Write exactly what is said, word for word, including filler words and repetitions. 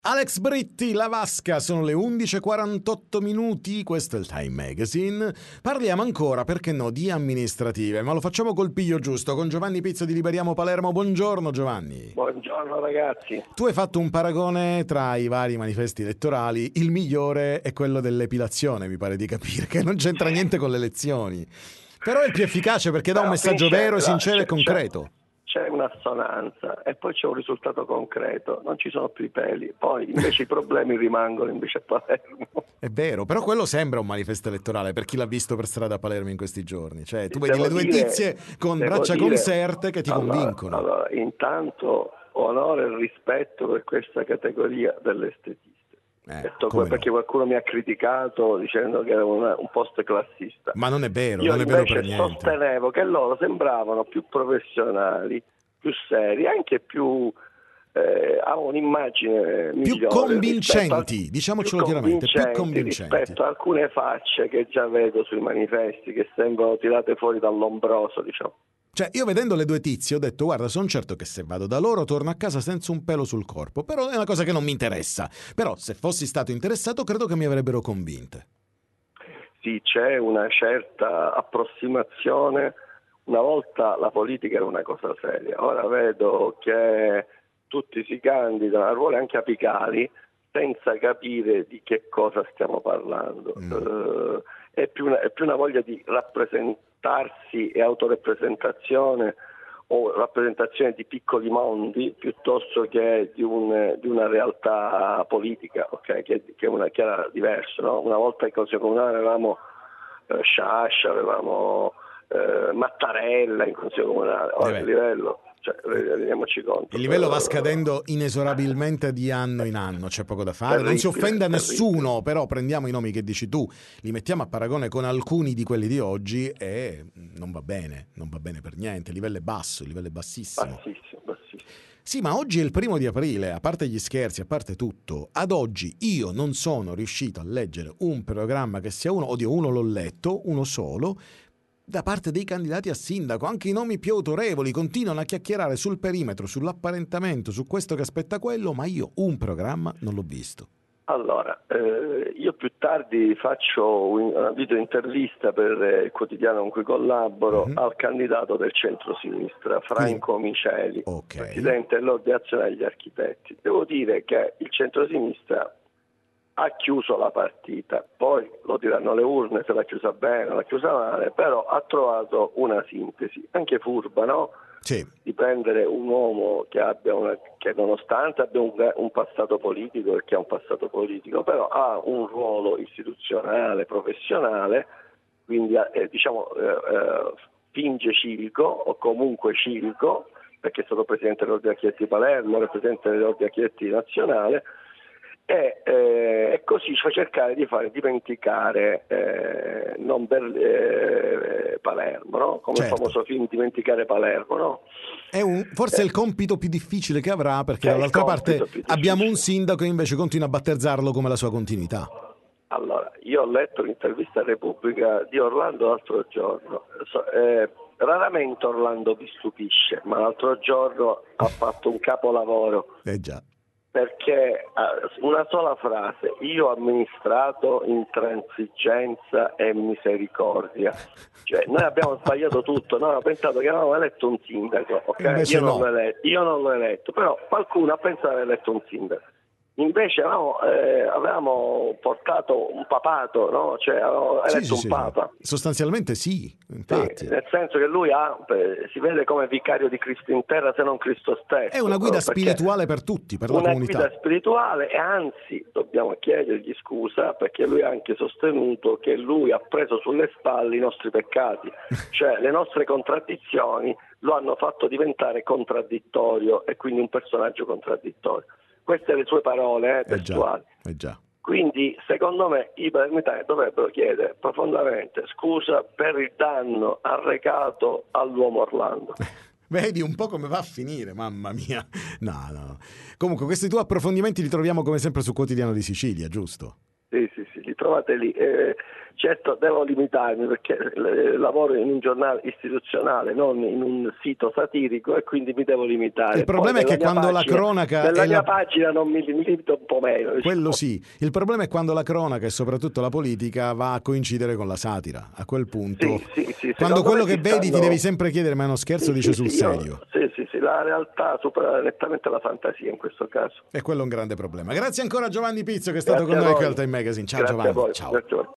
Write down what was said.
Alex Britti, La Vasca, sono le undici e quarantotto minuti, questo è il Time Magazine. Parliamo ancora, perché no, di amministrative, ma lo facciamo col piglio giusto, con Giovanni Pizzo di Liberiamo Palermo. Buongiorno Giovanni. Buongiorno ragazzi. Tu hai fatto un paragone tra i vari manifesti elettorali, il migliore è quello dell'epilazione, mi pare di capire, che non c'entra niente con le elezioni. Però è il più efficace perché dà un messaggio vero, sincero e concreto. C'è un'assonanza e poi c'è un risultato concreto, non ci sono più i peli, poi invece i problemi rimangono invece a Palermo. È vero, però quello sembra un manifesto elettorale per chi l'ha visto per strada a Palermo in questi giorni, cioè tu vedi Devo le due dire, tizie con braccia dire, conserte che ti allora, convincono. Allora, intanto onore e rispetto per questa categoria dell'estetista. Eh, Detto perché no? qualcuno mi ha criticato dicendo che era una, un post classista. Ma non è vero, Io non è vero per invece niente. sostenevo che loro sembravano più professionali, più seri, anche più eh, avevano un'immagine più migliore convincenti, al, diciamocelo più chiaramente, convincenti più convincenti rispetto a alcune facce che già vedo sui manifesti che sembrano tirate fuori dall'ombroso, diciamo. Cioè, io vedendo le due tizie ho detto, guarda, sono certo che se vado da loro torno a casa senza un pelo sul corpo, però è una cosa che non mi interessa. Però se fossi stato interessato credo che mi avrebbero convinte. Sì, c'è una certa approssimazione. Una volta la politica era una cosa seria, ora vedo che tutti si candidano a ruoli anche apicali senza capire di che cosa stiamo parlando. Mm. Uh, è, più una, è più una voglia di rappresentarsi e autorappresentazione o rappresentazione di piccoli mondi piuttosto che di, un, di una realtà politica, okay? che, che, una, che era diverso. No? Una volta in Consiglio Comunale avevamo eh, Sciascia, avevamo eh, Mattarella in Consiglio Comunale, ora il livello, cioè, rendiamoci conto. Il livello va scadendo inesorabilmente di anno in anno, c'è poco da fare, non si offende a nessuno, però prendiamo i nomi che dici tu, li mettiamo a paragone con alcuni di quelli di oggi e non va bene, non va bene per niente, il livello è basso, il livello è bassissimo. Bassissimo, bassissimo. Sì, ma oggi è il primo di aprile, a parte gli scherzi, a parte tutto, ad oggi io non sono riuscito a leggere un programma che sia uno, oddio uno l'ho letto, uno solo, da parte dei candidati a sindaco. Anche i nomi più autorevoli continuano a chiacchierare sul perimetro, sull'apparentamento, su questo che aspetta quello, ma io un programma non l'ho visto. Allora, eh, io più tardi faccio una video intervista per il quotidiano con cui collaboro mm-hmm. al candidato del centro-sinistra, Franco Quindi, Miceli, okay. presidente dell'Ordine Nazionale degli Architetti. Devo dire che il centro-sinistra ha chiuso la partita, poi lo diranno le urne se l'ha chiusa bene o l'ha chiusa male, però ha trovato una sintesi, anche furba, no? Sì. Di prendere un uomo che abbia una, che nonostante abbia un, un passato politico, perché ha un passato politico, però ha un ruolo istituzionale, professionale, quindi eh, diciamo eh, eh, finge civico o comunque civico, perché è stato presidente dell'Ordine Architetti di Palermo, era presidente dell'Ordine Architetti nazionale, e, eh, e così fa cercare di fare dimenticare eh, non per, eh, Palermo, no? Come certo. il famoso film Dimenticare Palermo, no? È un, forse eh, è il compito più difficile che avrà, perché dall'altra parte abbiamo un sindaco che invece continua a battezzarlo come la sua continuità. Allora, io ho letto l'intervista a Repubblica di Orlando l'altro giorno, eh, raramente Orlando mi stupisce, ma l'altro giorno ha fatto un capolavoro. Eh già. Perché una sola frase, io ho amministrato intransigenza e misericordia, cioè noi abbiamo sbagliato tutto, noi abbiamo pensato che avevamo eletto un sindaco, okay? io, non no. l'ho eletto, io non l'ho eletto, però qualcuno ha pensato di aver eletto un sindaco. Invece avevamo, eh, avevamo portato un papato, no? Cioè avevamo eletto sì, sì, un sì, papa. Sostanzialmente sì, infatti. Sì, nel senso che lui ha, beh, si vede come vicario di Cristo in terra, se non Cristo stesso. È una guida spirituale per tutti, per la comunità. Una guida spirituale, e anzi dobbiamo chiedergli scusa perché lui ha anche sostenuto che lui ha preso sulle spalle i nostri peccati, cioè le nostre contraddizioni lo hanno fatto diventare contraddittorio e quindi un personaggio contraddittorio. Queste le sue parole eh, testuali. Eh già, eh già. Quindi secondo me i palermitani dovrebbero chiedere profondamente scusa per il danno arrecato all'uomo Orlando. Vedi un po' come va a finire, mamma mia. No, no. Comunque questi tuoi approfondimenti li troviamo come sempre su Quotidiano di Sicilia, giusto? Sì, sì, sì, li trovate lì. Eh, certo devo limitarmi perché eh, lavoro in un giornale istituzionale, non in un sito satirico, e quindi mi devo limitare. Il problema Poi è che quando pagina, la cronaca nella è mia la... pagina non mi, mi limito un po' meno. Quello diciamo. sì, il problema è quando la cronaca e soprattutto la politica va a coincidere con la satira. A quel punto, Sì, sì, sì, quando quello che si vedi stanno... ti devi sempre chiedere: ma è uno scherzo, sì, dice sì, sul sì, io... serio? Sì, sì, sì, la realtà supera nettamente la fantasia in questo caso. E quello è un grande problema. Grazie ancora a Giovanni Pizzo che è stato Grazie con a noi qui voi. al Time Magazine. Ciao Grazie a Giovanni, voi. ciao. Grazie a voi.